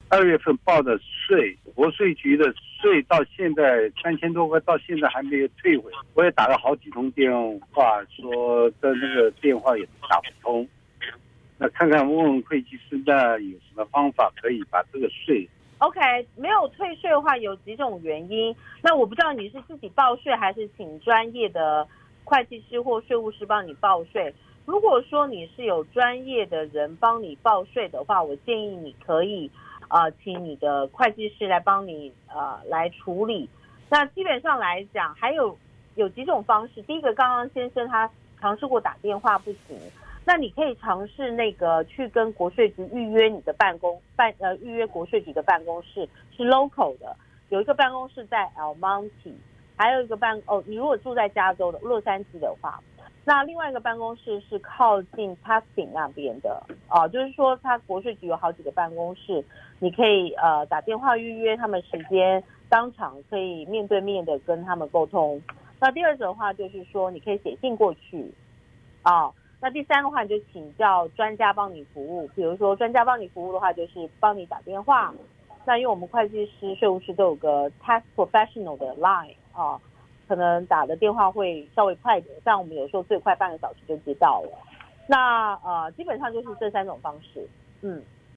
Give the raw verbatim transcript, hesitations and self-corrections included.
二月份报的税，国税局的税到现在三千多块，到现在还没有退回。我也打了好几通电话，说的那个电话也打不通。那看看问问会计师，那有什么方法可以把这个税 ？OK， 没有退税的话有几种原因。那我不知道你是自己报税还是请专业的会计师或税务师帮你报税。如果说你是有专业的人帮你报税的话，我建议你可以呃请你的会计师来帮你呃来处理。那基本上来讲，还有有几种方式。第一个，刚刚先生他尝试过打电话不行，那你可以尝试那个去跟国税局预约你的办公办呃预约国税局的办公室，是 local 的，有一个办公室在 El Monte， 还有一个办哦，你如果住在加州的洛杉矶的话。那另外一个办公室是靠近 Tustin 那边的哦、呃，就是说他国税局有好几个办公室，你可以呃打电话预约他们时间，当场可以面对面的跟他们沟通。那第二种的话就是说你可以写信过去啊、哦。那第三个话你就请教专家帮你服务，比如说专家帮你服务的话就是帮你打电话。那因为我们会计师、税务师都有个 Tax Professional 的 line 啊、哦。可能打的电话会稍微快一点，像我们有时候最快半个小时就接到了。那呃，基本上就是这三种方式。嗯